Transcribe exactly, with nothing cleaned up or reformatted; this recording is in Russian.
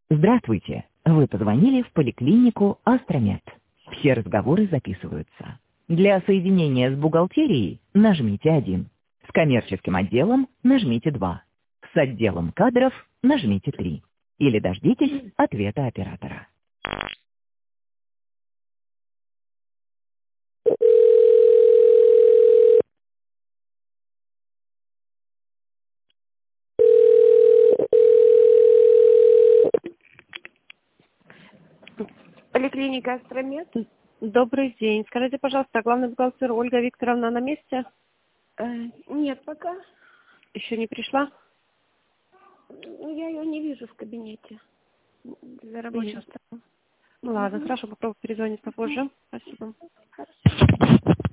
Здравствуйте. Вы позвонили в поликлинику Астромед. Все разговоры записываются. Для соединения с бухгалтерией нажмите один. С коммерческим отделом нажмите два. С отделом кадров нажмите три. Или дождитесь ответа оператора. Поликлиника Астромед? Добрый день. Скажите, пожалуйста, главный бухгалтер Ольга Викторовна на месте? Э, нет, пока. Еще не пришла? Ну, я ее не вижу в кабинете. За рабочим столом. Ну ладно, Мгм. хорошо, попробую перезвонить попозже. Спасибо. Хорошо.